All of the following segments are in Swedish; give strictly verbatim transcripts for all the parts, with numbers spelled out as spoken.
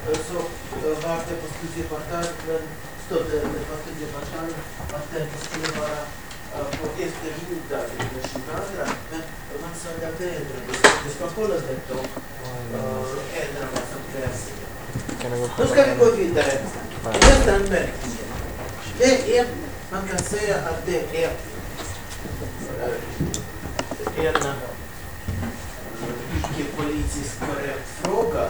så var det på studieportalen, stod det på studieportalen att det skulle vara på eftermiddag eller tjugoandra, men man sa att det är det ska hållas det och ändra vad som krävs. Nu ska vi gå vidare. Nästa anmärkning. Det är, man kan säga att det är en icke-politiskt korrekt fråga.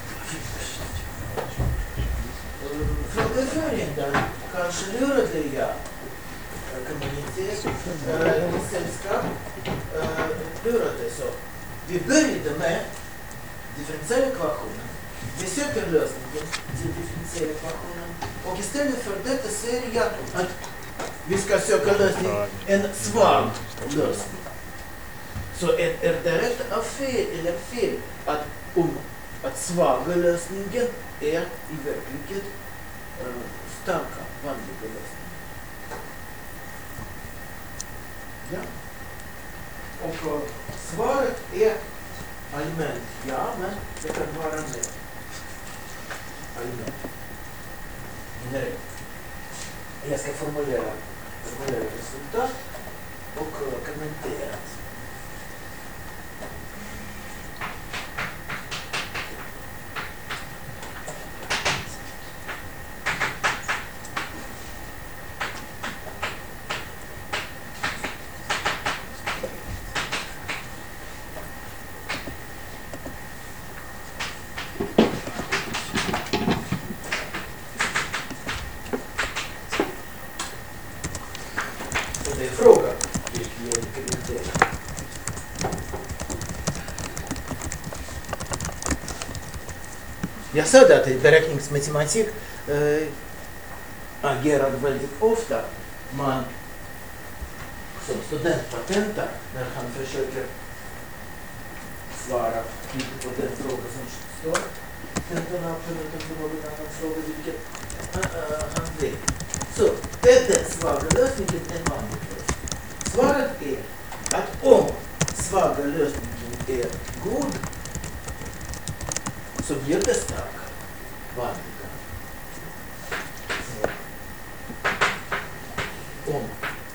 Frågeföringen kanske lurade jag kommunitet, sällskap, lurade så. Vi började med differentiella ekvationen. Vi söker lösningen till differentiella ekvationen. Och istället för detta säger jag att vi ska söka lösning, en svag lösning. Så är, är det rätt av fel eller fel att om att svaga lösningen är i verkligheten uh, starka, vanliga lösningar. Ja. Och uh, svaret är allmänt ja, men det kan vara med. Allmänt. Nej. Jag ska formulera, formulera resultat och uh, kommentera. Jag sa att beräkningsmatematik äh, agerar väldigt ofta. Man som student patentar när han försöker svara lite på den fråga som står. Tentorna absolut på någon annan fråga vilket äh, han vet. Så det är den svaga lösningen, en vanlig lösning. Svaret är att om svaga lösningen är god så blir det starka, vanliga. Så. Om.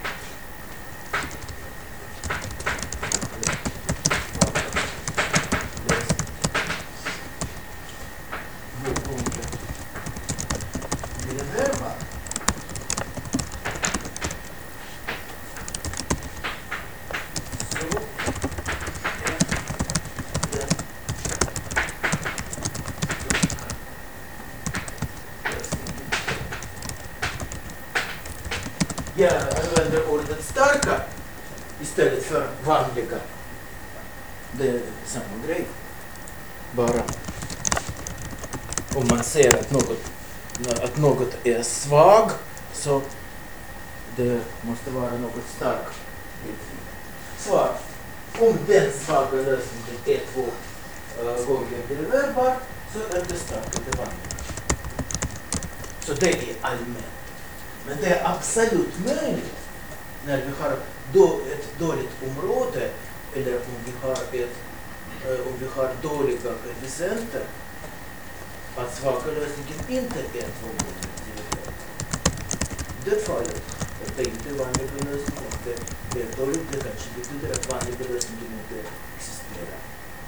Jag använder ordet starka istället för vanliga. Det är samma grej. Bara om man ser att något, att något är svag så det måste vara något starkt. Svar. Om den svaga lösningen är två uh, gånger deriverbar så är det starka det vanliga. Så det är allmänt. Men det är absolut möjligt när vi har då ett dåligt område eller om vi har, ett, om vi har dåliga koefficienter att svaga lösningen inte är två gånger deriverbar. I det fallet är det inte vanliga lösningen. Det är dåligt, det kanske betyder att vanliga lösningen inte existerar.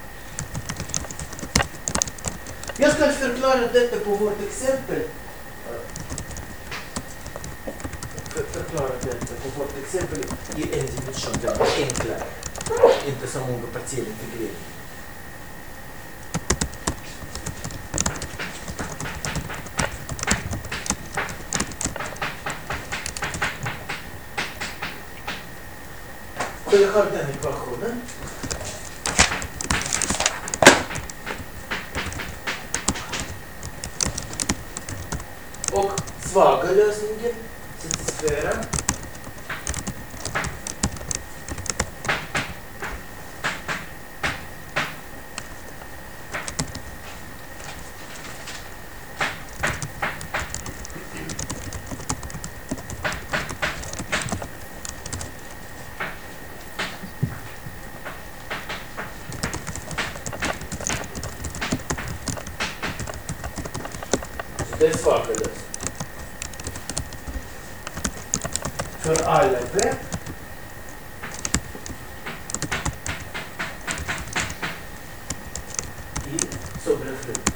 Jag ska förklara detta på vårt exempel. Förklara detta på vårt exempel i en dimension, det är enklare. Inte så många partier integrering. Så jag har den ekvationen. Och svaga lösningen satisfierar det är svaga lösningar. För alla v i subreferens.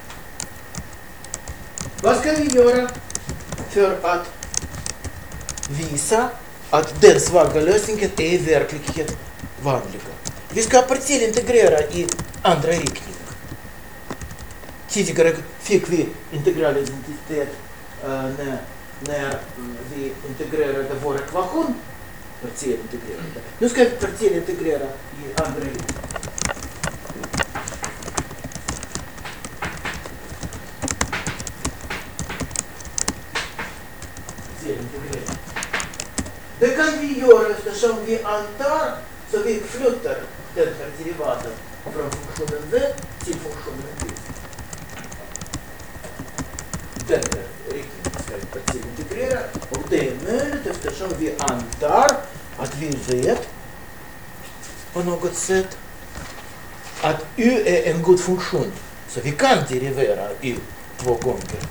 Vad ska vi göra för att visa att den svaga lösningen är i verklighet vanliga? Vi ska partierintegrera i andra riktningar. Tidigare fick vi integral identitet uh, när, när vi integrerade vår ekvation. Partierintegrerade. Nu ska vi partierintegrera i andra riktningar. Det kan vi göra eftersom vi antar, så vi flyttar den här derivaten från funktionen v till funktionen v. Den här riktningen ska vi partiintegrera, och det är möjligt eftersom vi antar att vi vet på något sätt att u är en god funktion, så vi kan derivera u två gånger.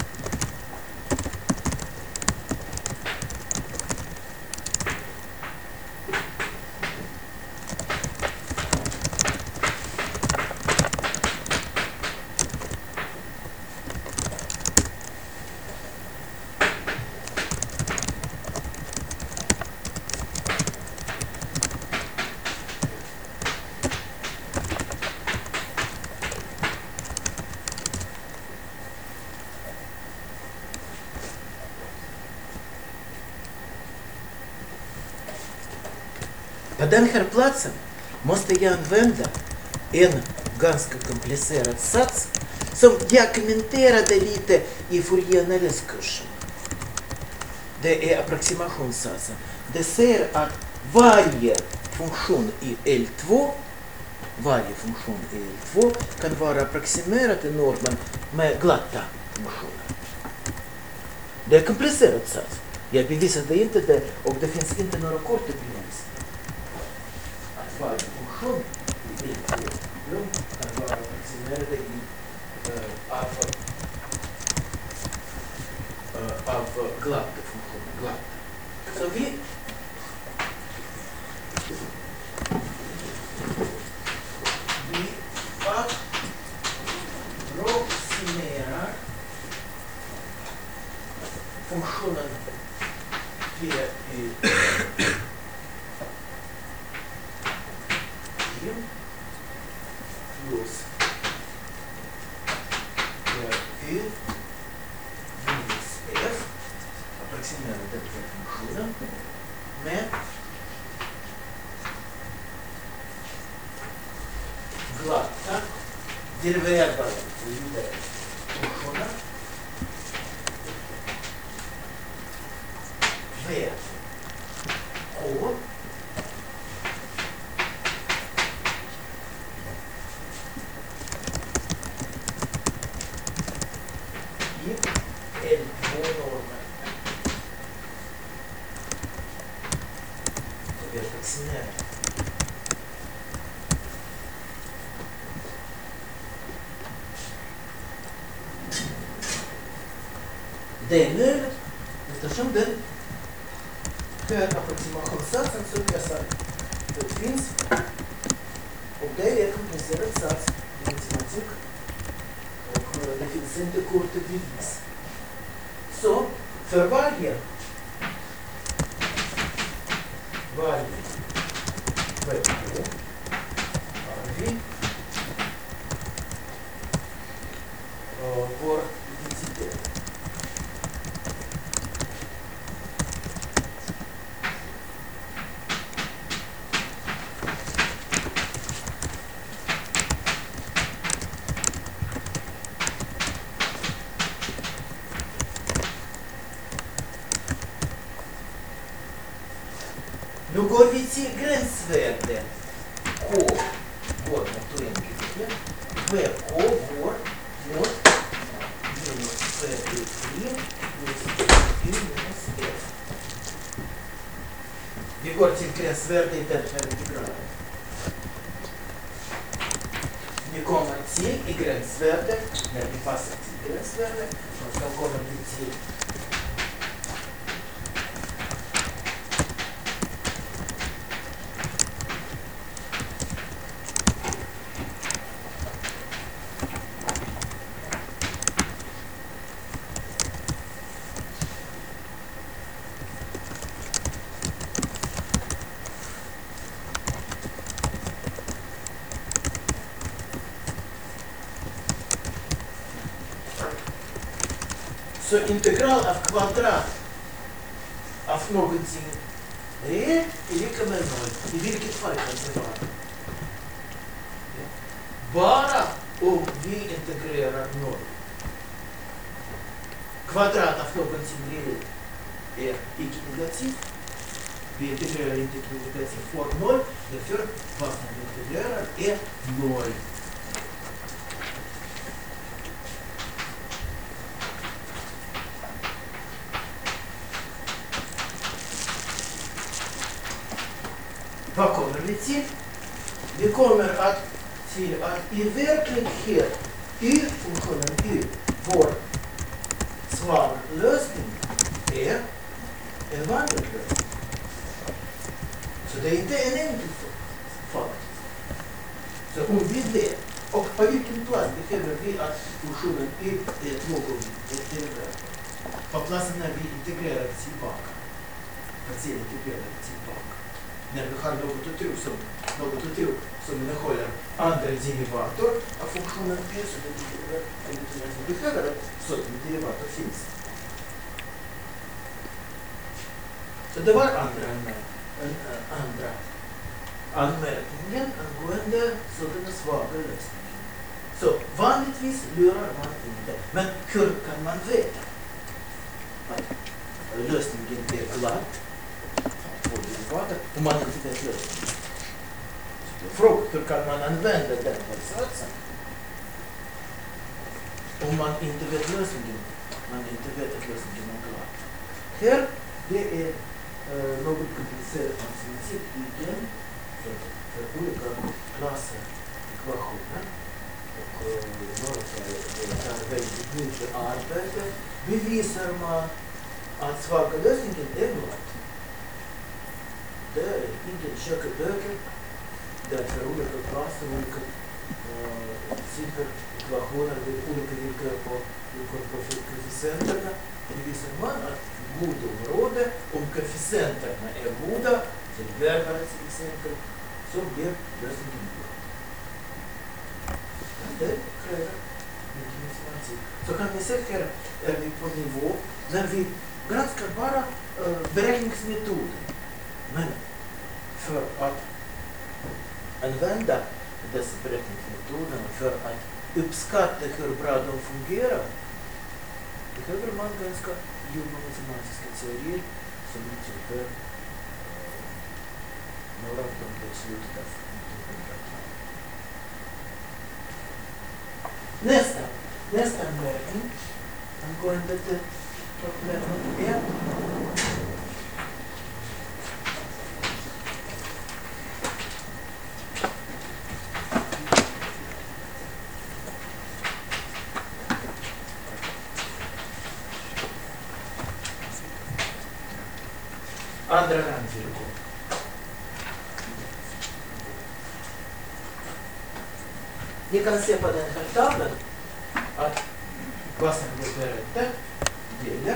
På den här platsen måste jag använda en ganska komplicerad sats som jag kommenterade lite i Fourier-analyskursen. Det är approximationssatsen. Det säger att varje funktion i L två varje funktion i L två kan vara approximerad i normen med glatta funktioner. Det är komplicerad sats. Jag bevisade inte det, och det finns inte några korta bevis. Varje funktion i L två kan vara approximerad i uh, av, uh, av glatta funktioner. Glatta. Så vi vi approximerar funktionen p i plus y minus f, approximerar den här funktionen med glatta deriverbara funktioner v k i L två-normen. Så vi approximerar. Det är möjligt eftersom den här approximationssatsen som jag sa, det finns, och det är komplicerad sats i matematik, och det finns inte korta bevis. Så för varje varje vk har vi och vår identitet. Nu går vi till gränsvärde K går mot oändlighet. vk går mot minus trettiotre plus y minus f. Vi går till gränsvärde i den här integralen. Vi kommer till y gränsvärde, när vi fastställer gränsvärde, så ska komma vi till så integral av kvadrat av någonting är lika med noll. I vilket fall kan det vara? Bara om vi integrerar noll. Kvadrat av någonting är icke negativt. Vi integrerar inte negativt för noll. Därför vad man integrerar är noll. Vad kommer vi till? Vi kommer att till att i verklighet y-funktionen y, vår svaga lösning, är en vanlig lösning. Så det är inte en enkel faktor. Så om vi vet, och på vilken plats behöver vi att funktionen y är någon värde? På platsen när vi integrerar tillbaka. Partiell integrerar tillbaka. När vi har något att tro som, något att tro som innehåller andra derivator av funktionen y, så det betyder att vi behöver att sådana derivator finns. Så det var andra, en, andra anmärkningen angående sådana svaga lösningar. Så vanligtvis lurar man inte. Men hur kan man veta att lösningen är glad? Om man inte vet lösningen. Fråga, hur kan man använda den försatsen? Om man inte vet lösningen, man inte vet att lösningen är klar. Här, det är uh, något komplicerat matematik igen för, för olika klasser ekvationer. Och uh, några tar väldigt mycket arbete. Bevisar man att svaga lösningen är glad. Det är ingen kökeböcker, därför olika klasser, olika uh, sifferekvationer, olika villkor på, på koefficienterna. Det visar man att goda områden, om koefficienterna är goda, till värmare till exempel, så blir lösningen god. Det kräver mycket matematik. Så kan vi se här, är vi på nivå, när vi granskar bara uh, beräkningsmetoden. Men för att använda dessa beräkningsmetoder för att uppskatta hur bra de fungerar behöver man ganska djupa matematiska teorier som tycker några av dem är slutet av nittonhundratalet. Nästa, nästa anmärkning angående det problemet är andra randvillkor. Ni kan se på den här tavlan att vad som vi berättar gäller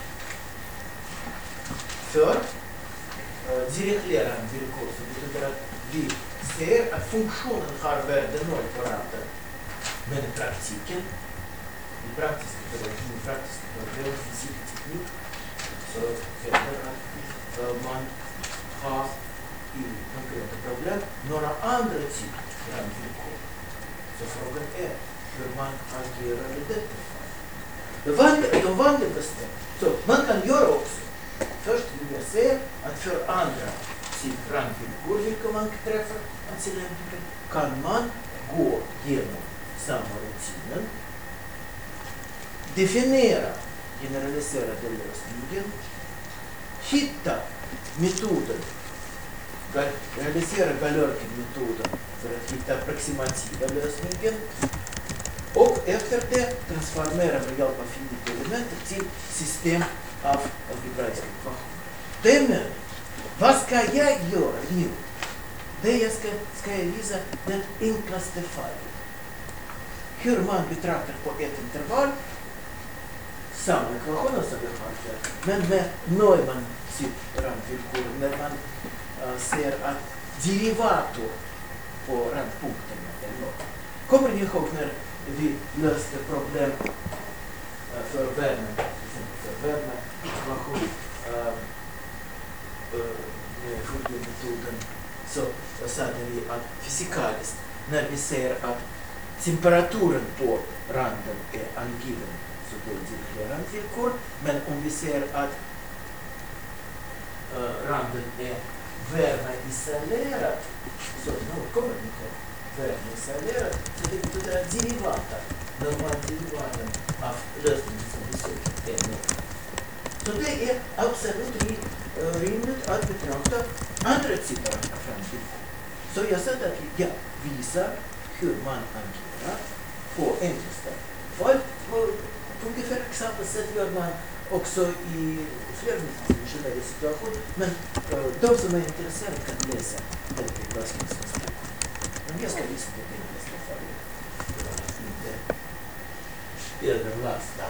för uh, direktlerande villkor. Så det betyder att vi ser att funktionen har värde noll på raden. Men i praktiken, i praktiska beräkning, i praktiska problem, fysik och teknik, så händer att man har i konkreta problem några andra typer av villkor. Så frågan är hur man agerar i detta fall. Det vanliga, de vanligaste, så man kan göra också. Först vill jag säga att för andra typer av villkor, vilka man träffar av tillämpningen, kan man gå genom samma rutinen, definiera generaliserade lösningen, hitta metoden, realisera Galerkin-metoden för att hitta approximativa lösningen Och efter det transformerar med hjälp av finita elementer till system av algebraiska ekvationer. Det är möjligt. Vad ska jag göra nu? Det jag ska, ska jag visa det enklaste fallet. Hur man betraktar på ett intervall samma ekvationer som vi har här, men med Neumanns randvillkor, när man uh, ser att derivator på randpunkterna är noll. Kommer ni ihåg när vi löste problem uh, för värme, för värme ekvation uh, uh, med Fourier-metoden, så sa vi att fysikaliskt, när vi ser att temperaturen på randen är angiven, så då är det randvillkor, men om vi ser att uh, randen är värmeisolerad, så nu kommer vi ihåg värmeisolerad, så det betyder att derivaten, normalt derivaten av lösningen som vi söker är noll. Så det är absolut rimligt att betrakta andra typer av randvillkor. Så jag sa att jag visar hur man agerar på enklaste fall. På ungefär samma sätt gör man också i flerdimensionella situationer, men uh, de som är intresserade kan läsa den klassiska stycket. Men jag ska visa det enklaste fallet. Inte överlasta.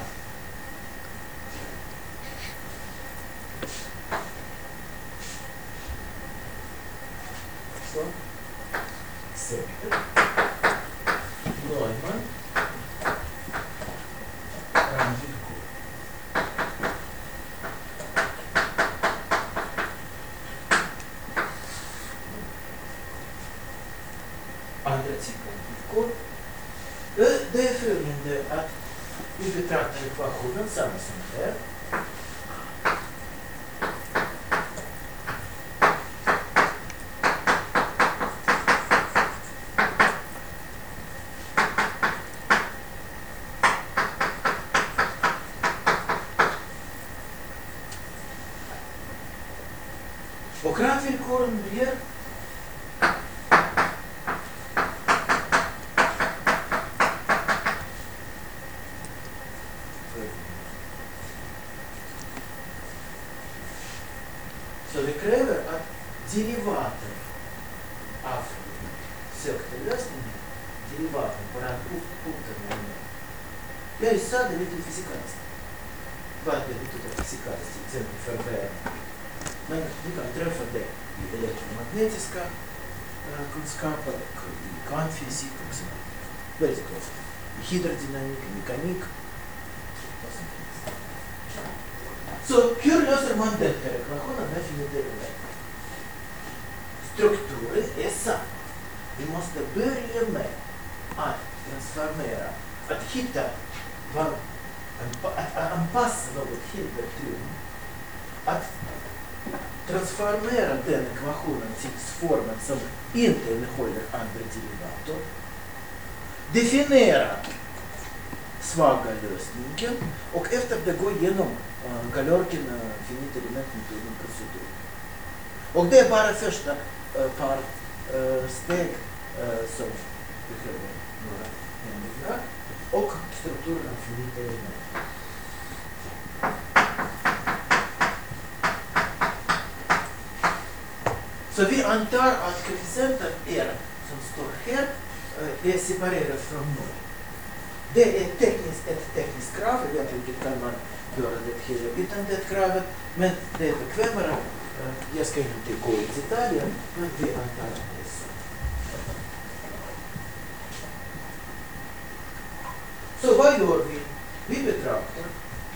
Så. Säkert. Neumann. Randvillkor. Andra typer av villkor. Det är följande att vi betraktar ekvationen samma som här. Och randvillkoren blir så det kräver att derivaten av sökta lösningen, derivaten på randpunkten är noll. Jag sa det lite fysikaliskt. Vad det betyder fysikaliskt, till exempel för värme. Men vi kan träffa det i elektromagnetiska uh, kunskaper, i kvantfysik och så vidare. Väldigt ofta. I hydrodynamik, mekanik. Så hur löser man den här ekvationen med finita element? Strukturen är samma. Vi måste börja med att transformera, att hitta, att anpassa något Hilbert-teorem, att transformera den ekvationen till formen som inte innehåller andra derivator, definiera svaga lösningen och efter det gå igenom uh, Galerkin uh, finita elementmetoden procedur. Och det är bara första uh, par uh, steg uh, som behöver några ändringar och strukturen av finita element. Så vi antar att koefficienten R som står här är separerad från noll. Det är tekniskt, ett tekniskt krav, egentligen kan man göra det hela utan det kravet, men det är bekvämare. Jag ska inte gå i detaljer, men vi antar att det är så. Så vad gör vi? Vi betraktar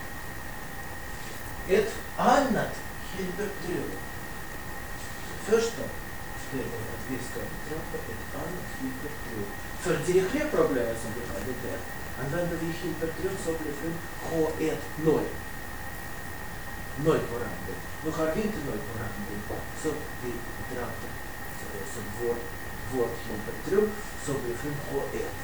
ett annat Hilbert-teorem. Första är att vi ska betrakta ett annat Hilbert-teorem. För Dirichlet-problemet som vi hade där använder vi Hilbert-teorem som blir från H ett noll. Noll på randen. Nu har vi inte noll på randen, så vi betraktar som vår, vårt Hilbert-teorem som blir från H ett.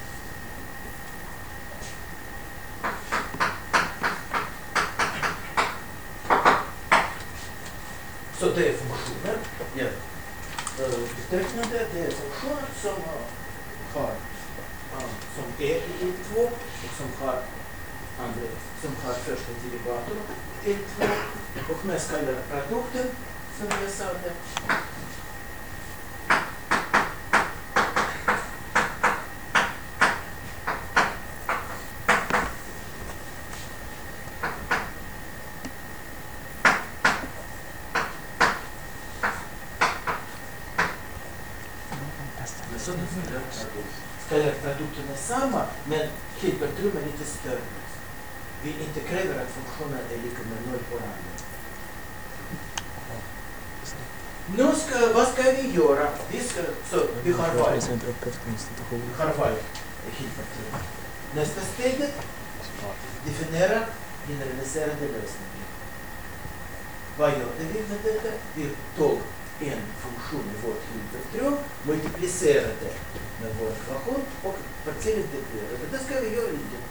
Så det är funktioner. Ja. Betecknande, det är funktioner som har som är i I två och som har, andra, som har första derivator I två och med skalarprodukten som jag sa det. Skalarprodukten är samma, men Hilbertrum är lite större. Vi inte kräver att funktionen är lika med noll på randen. Nu ska, vad ska vi göra? Vi, ska, så, vi har valt. Vi har valt Hilbertrum. Nästa steget, definiera generaliserade lösningar. Vad gör vi med detta? Vi tog en funktion i vårt Hilbertrum, multiplicerade med vår ekvation och partiellt integrerade. Det ska vi göra igen.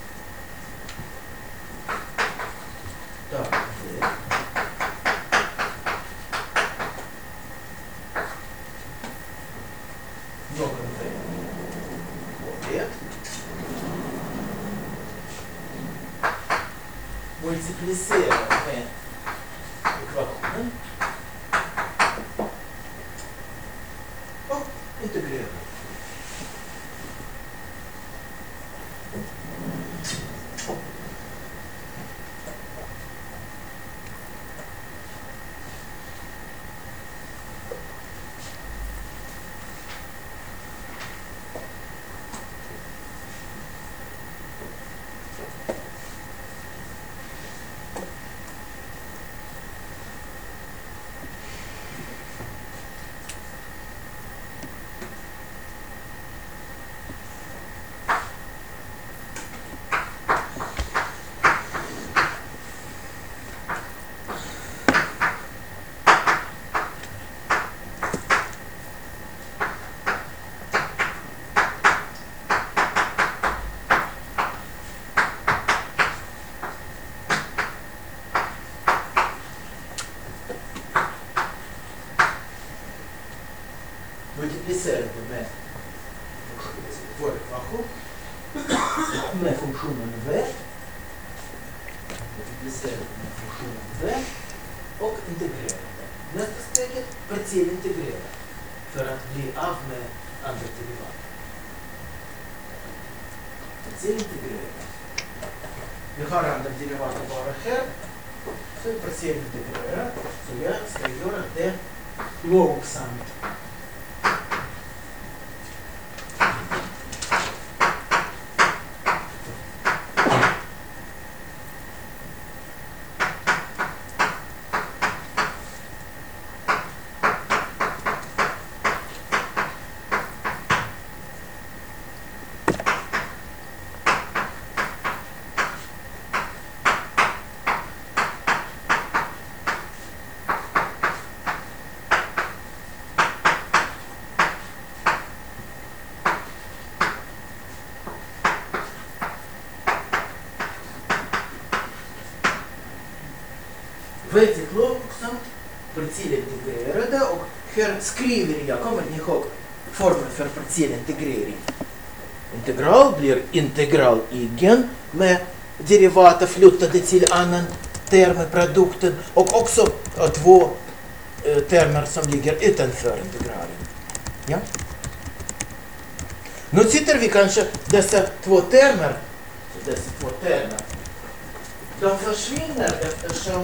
Tak, det. Någon väg. Och det. Multiplicera med ekvationen. Och integrera. Multiplicerade med vår ekvation med funktionen v. Multiplicerade med funktionen v och integrerade. Nästa steget partiellt integrera för att bli av med andra derivater. Partiellt integrera. Vi har andra derivater bara här. Så vi partiellt integrera. Så jag ska göra det långsamt. Väldigt långsamt, partiellt integrerade och här skriver jag, kommer ni ihåg formeln för partiell integrering. Integral blir integral igen med derivater flyttade till annan term i produkten och också två eh, termer som ligger utanför integralen. Ja? Nu sitter vi kanske dessa två termer, så dessa två termer, de försvinner eftersom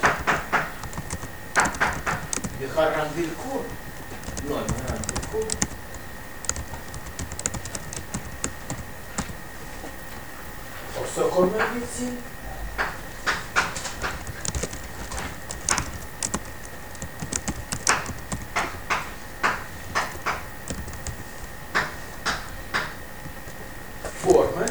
vi har randvillkor. Noll med randvillkor. Och så kommer vi till formel.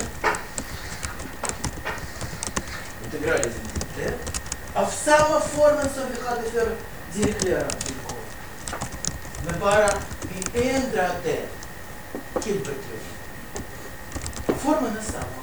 Integrala identitet. Av samma formel som vi hade för direktlerat villkor. Men bara vi ändrade Hilbertrum. Formen är samma.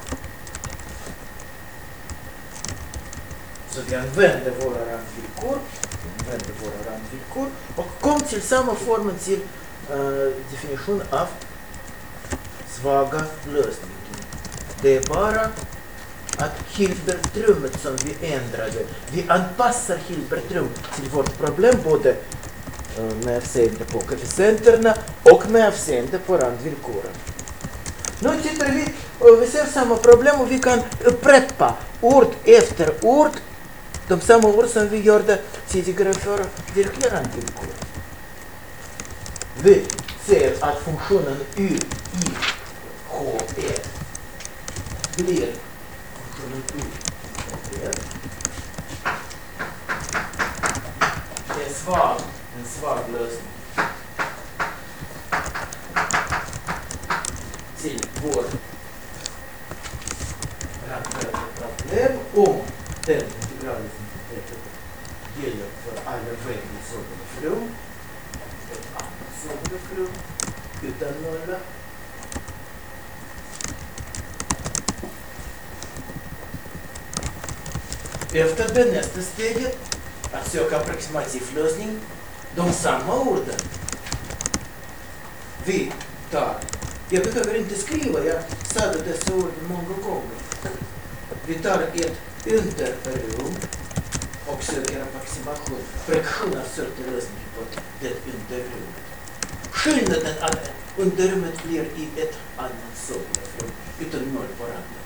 Så vi använder våra randvillkor, vi använder våra randvillkor och kom till samma formen till uh, definition av svaga lösningen. Det är bara att Hilbertrummet som vi ändrade, vi anpassar Hilbertrum till vårt problem både med avseende på koefficienterna och med avseende på randvillkoren. Nu tittar vi och vi ser samma problem och vi kan upprepa ord efter ord, de samma ord som vi gjorde tidigare för verkliga randvillkor. Vi ser att funktionen u i h ett blir funktionen u i h ett. Det är svag, en svag lösning till vår problem om den integralidentiteten gäller för alla vägar i sådana flum, ett annat sådana flum utan nolla. Efter det nästa steget att söka approximativ lösning, de samma orden vi tar. Jag behöver inte skriva, jag sa dessa ord många gånger. Vi tar ett underrum och söker approximation, fraktion av sökta lösningen på det underrummet. Skillnaden att underrummet blir i ett annat sådant utan noll på randen.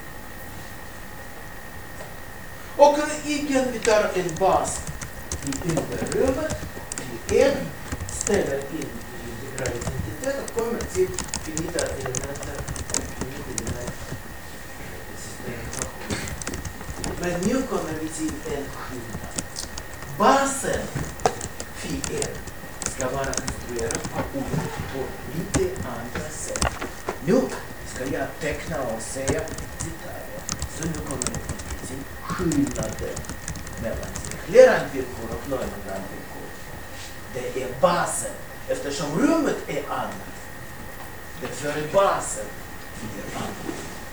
Och igen vi tar en bas i underrummet, vi en ställer in i integral identitet och kommer till finita elementer och finita element systemekvation. Men nu kommer vi till en skillnad. Basen phi n ska vara konstruerad på på lite andra sätt. Nu ska jag teckna och säga detaljer. Så nu kommer vi till skillnaden mellan cirkulära villkor och Neumann villkor. Det är basen, eftersom rummet är annat. Därför är basen blir annat.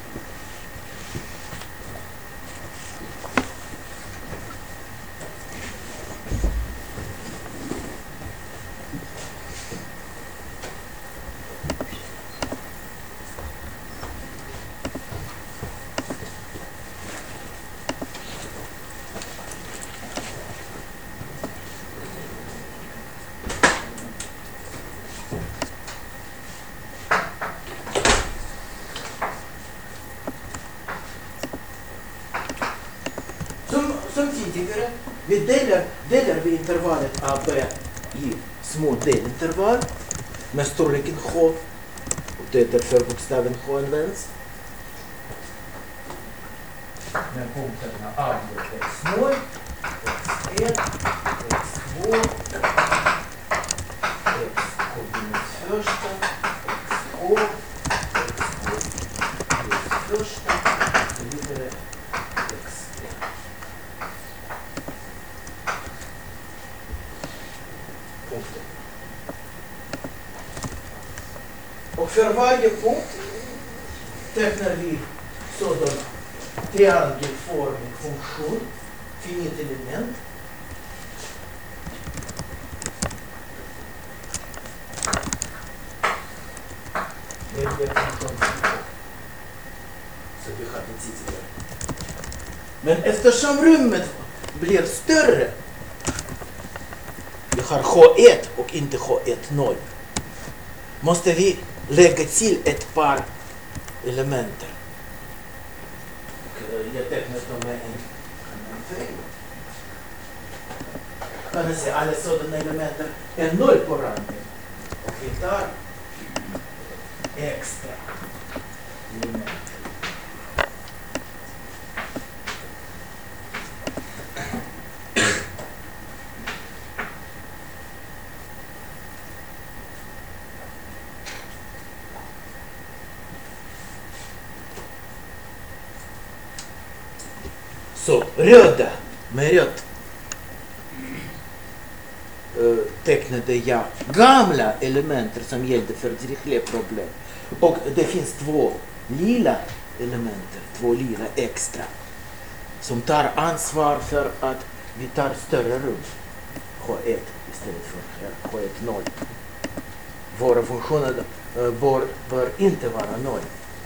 Som tidigare, vi delar, delar vi intervallet A B i små delintervall med storleken H, och det är därför bokstaven H används. Med punkterna A blir x noll, x ett, x två, x minus första, x två, x två plus första, och vidare x ett. Och för varje punkt tecknar vi sådan triangelformig funktion, finit element. Det är en funktion som vi hade tidigare. Men eftersom rummet blir större, vi har H ett och inte H ett noll, måste vi lägga till ett par elementer. Jag tecknar dem med en annan färg. Kan ni se, alla sådana elementer är noll på randen. Och vi tar extra elementer. Så röda, med rött uh, tecknade jag gamla elementer som gällde för Dirichlet-problem. Och det finns två lila elementer, två lila extra, som tar ansvar för att vi tar större rum, H ett istället för H ett noll. Våra funktioner uh, bör, bör inte vara noll.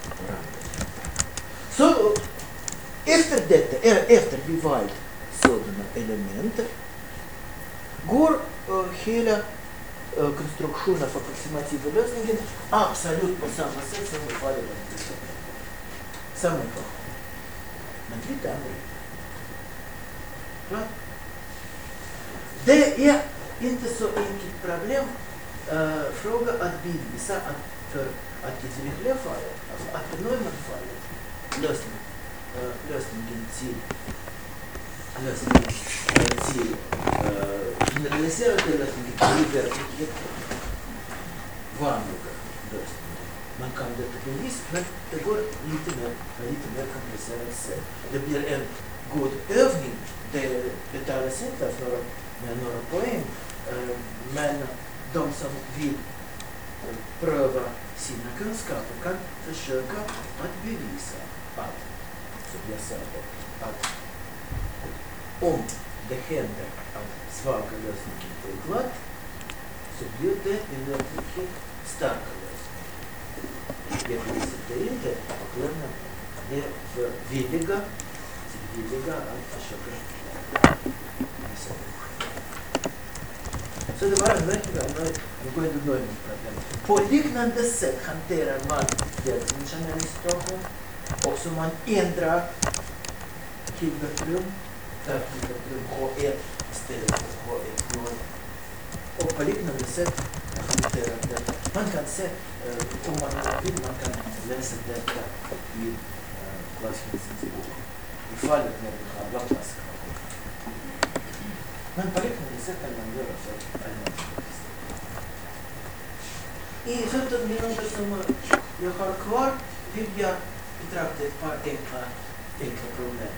Så efter detta, efter vi valt sådana element, går uh, hela uh, konstruktionen för approximativa lösningen absolut på samma sätt som i fallet av anticykeln. Samma ekvation. Men lite annorlunda. Det är inte så enkelt problem, uh, fråga att bevisa att för att i det verkliga fallet, alltså att i Neumann-fallet, lösning, uh, lösningen till lösningen uh, till uh, generaliserade lösningen till verkligheten vanliga lösningar. Man kan det bevisa, men det går lite mer, lite mer komplicerat sätt. Det blir en god övning. Det betalas inte för några, med några poäng, uh, men de som vill uh, pröva sina kunskaper kan försöka att bevisa att, som jag sa, att om det händer att svaga lösningen är glatt, så blir det en verklighet starka lösning. Jag bevisar det inte och lämnar det för villiga, villiga att försöka visa det. Så det var en verkliga angående Neumann-problem. På liknande sätt hanterar man flerdimensionell situation och så man ändrar Hilbert-rum, där Hilbert-rum H ett istället för H ett noll. Och på liknande sätt hanterar detta. Man kan se, om man vill, man kan läsa detta i uh, Klaus-Hensens bok. I fallet när vi har Laplace. Men på liknande sätt kan man göra för alla. I femton minuter som jag har kvar vill jag betrakta ett par enkla, enkla problem.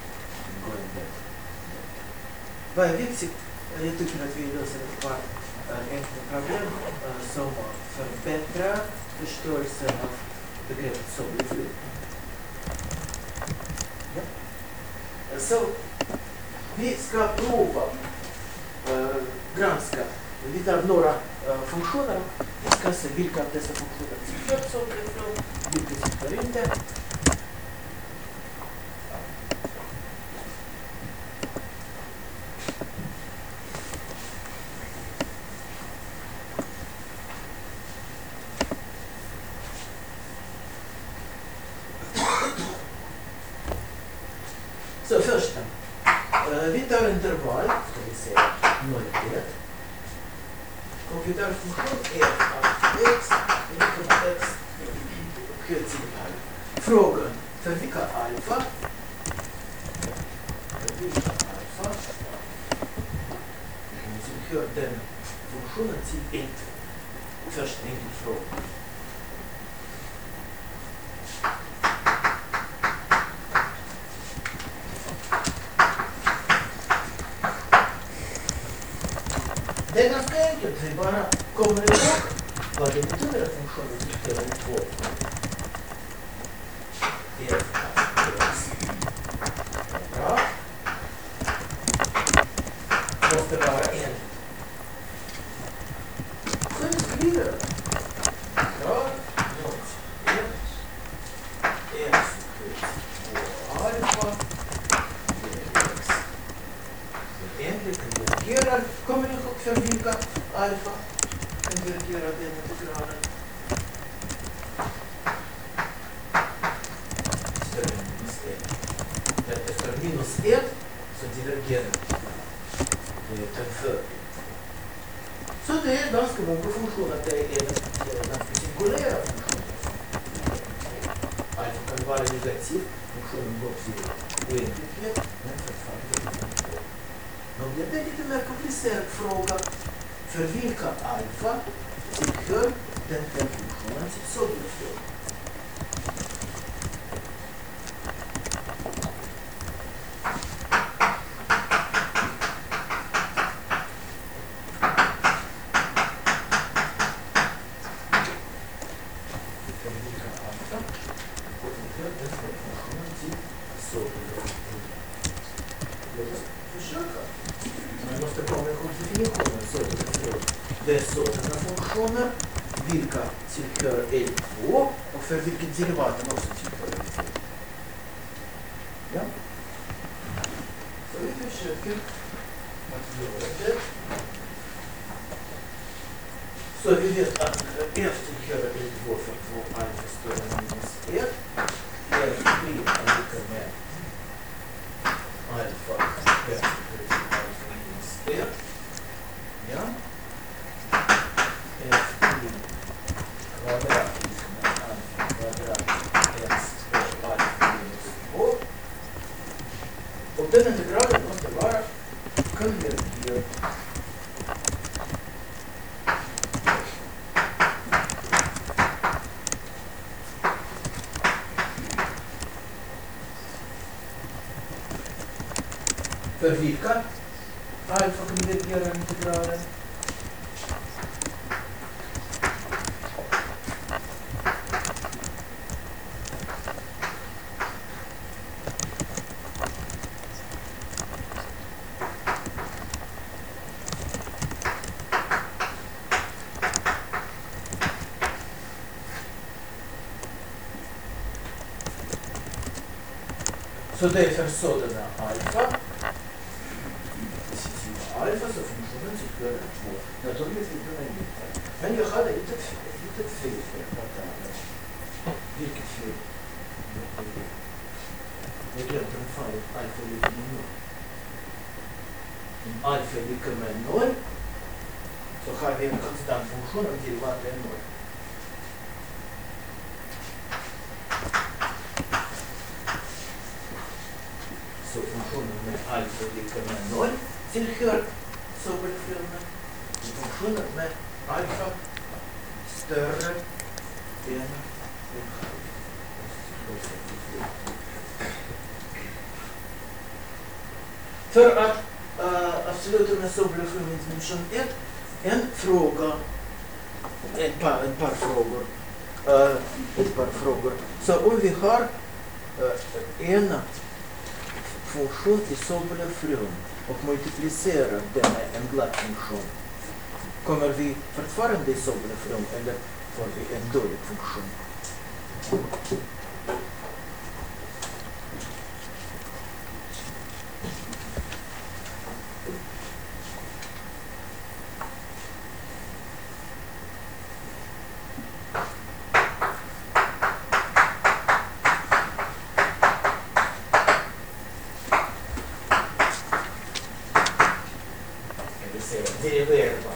Vad är viktigt? Jag tycker att vi löser ett par enkla problem som förbättrar förståelsen av begreppet soliflyg. Ja. Så vi ska prova uh, granska. Vi tar några uh, funktioner. Vi ska se vilka av dessa funktioner sitter som soliflyg, vilka sitter inte. Så första, uh, vi tar intervall, ska vi säga noll till ett. Och vi tar funktion f av x, lika med x, höjd till alfa. Frågan, för vilka alfa? För vilka alfa? Så hör den funktionen till ett. Först enkel fråga. Det är ganska enkelt, vi bara kommer ihåg vad det betyder att funktionen sitter i två. Det är bra. Måste vara en. Så vi skriver bra. X två alfa. X. Så enkelt konvergerar. Kommer ni ihåg för vilka alfa konvergerar den integralen? Större än minus ett. Efter minus ett så divergerar det är den för. Så det är ganska många funktioner. Det är ganska singulära funktioner. Alfa kan vara negativ. Funktionen går till oändlighet. Men fortfarande men det är lite mer komplicerad fråga. För vilka alfa tillhör den här funktionen till soliflyg? För vilka alfa tillhör den här funktionen till soliflyg? Låt oss försöka. Man måste komma ihåg definitionen. Så det är sådana funktioner vilka tillhör L två och för vilket derivaten också tillhör L två. Ja? Så vi försöker att göra det. Så vi vet att F tillhör L två för två alfa större än minus ett. F blir lika med alfa F för alfa minus ett. Ja. F blir kvadrat lika med alfa kvadrat x för alfa minus två. Och den integralen måste vara konvergerad. För vilka alfa konvergerar integralen? Så det är för sådana alfa. Alfa så funktionen tillhör två. Naturligtvis inte med mitten. Men jag hade ett litet fel för kvartalet. Vilket fel? Jag glömde en fall alfa är lika med noll. Om alfa är lika med noll så har vi en konstant funktion om derivat är noll. Så funktionen med alfa är lika med noll tillhör Sobolev-filmen. Funktionen med alfa större än en halv. För att uh, avsluta med Sobolev-filmen dimension ett, en fråga, ett par, ett par frågor, uh, ett par frågor. Så om vi har uh, en funktion i Sobolev-filmen och multiplicerar den med en glatt funktion, kommer vi fortfarande i Sobolev-film eller får vi en dålig funktion? Deriverba.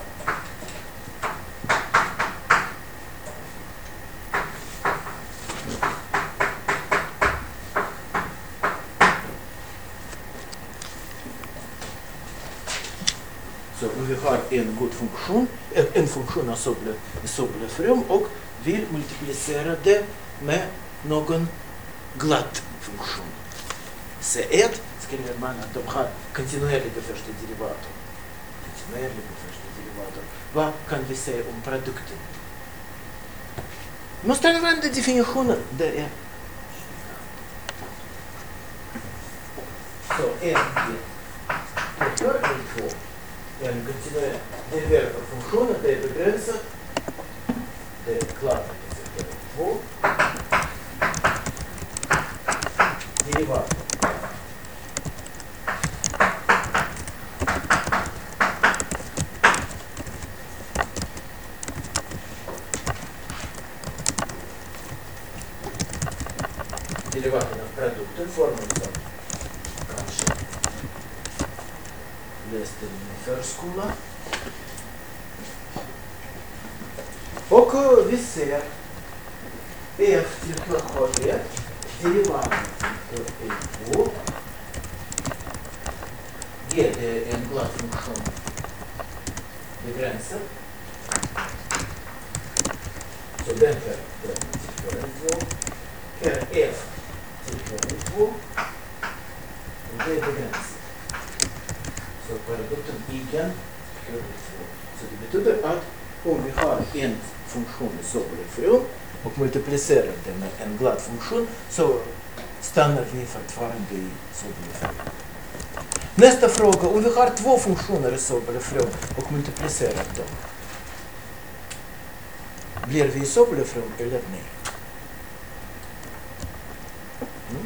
Så vi har en god funktion, en funktion av Sobolev-film och vill multiplicera det med någon glatt funktion. C ett skriver man att de har kontinuerliga första derivator. Kontinuerliga första derivator. Vad kan vi säga om produkten? Vi måste använda definitionen. Det är så en tillhör en två. En kontinuerlig deriverad funktionen, det är begränsat. Det är klart att det är två. Derivator. Derivaten av produkten formen som kanske läste i förskola. Och vi ser F tillhör H ett, derivaten för E två. G det är en glatt funktion begränsad. Så den här tillhör E två. Här F tillhör E två. Och det är begränsat. Så produkten igen tillhör E två. Så det betyder att om vi har en funktion i Sobolev-film och multiplicerar den med en glatt funktion så stannar vi fortfarande i Sobolev-film. Nästa fråga, om vi har två funktioner i Sobolev-film och multiplicerar dem blir vi isoblefrum eller nej? Mm.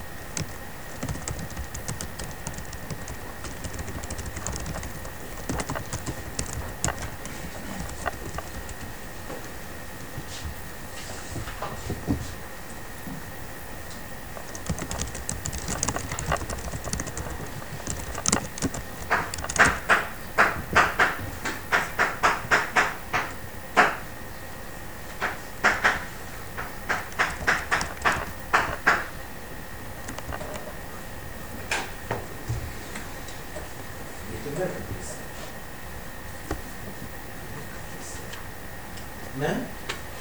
Men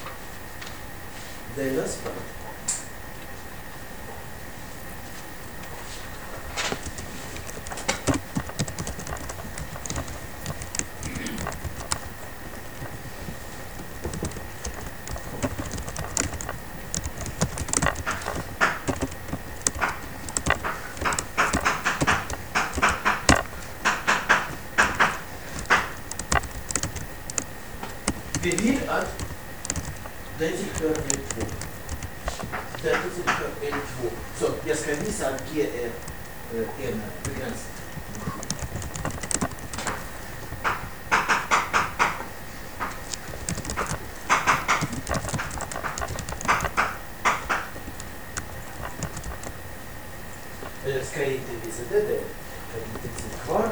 delas på. Vi vill att den tillhör L två. Detta tillhör L två. Så jag ska visa att G är en begränsad funktion. Eller ska jag inte visa det där? Jag kan inte se kvar.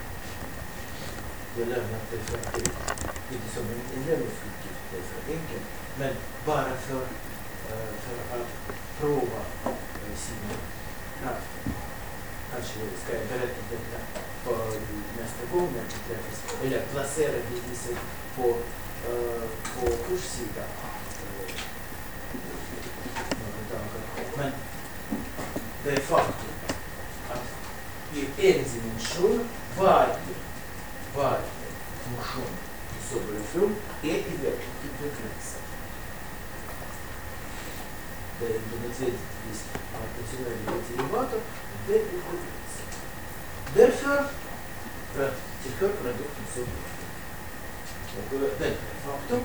Jag lämnar det för att det inte som en inlärningsuppgift, det är för enkelt. Men bara för, för att prova sina krafter. Kanske ska jag berätta detta på nästa gång när vi träffas. Eller placera beviset på, på kurssidan. Men det är faktum att i en dimension varje varje funktion i isoblefrum är i verkligheten begränsad. Det är inte nödvändigtvis att funktionella derivator, det är begränsat. Därför tillhör produkten isoblefrum. Och detta är faktum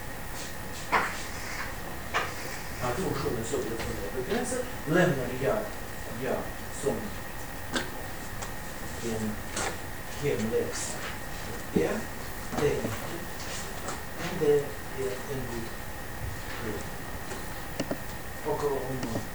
att funktionen isoblefrum är begränsad lämnar jag, jag som en hemläxa. Ja, det är inte. Men det är en god. Och om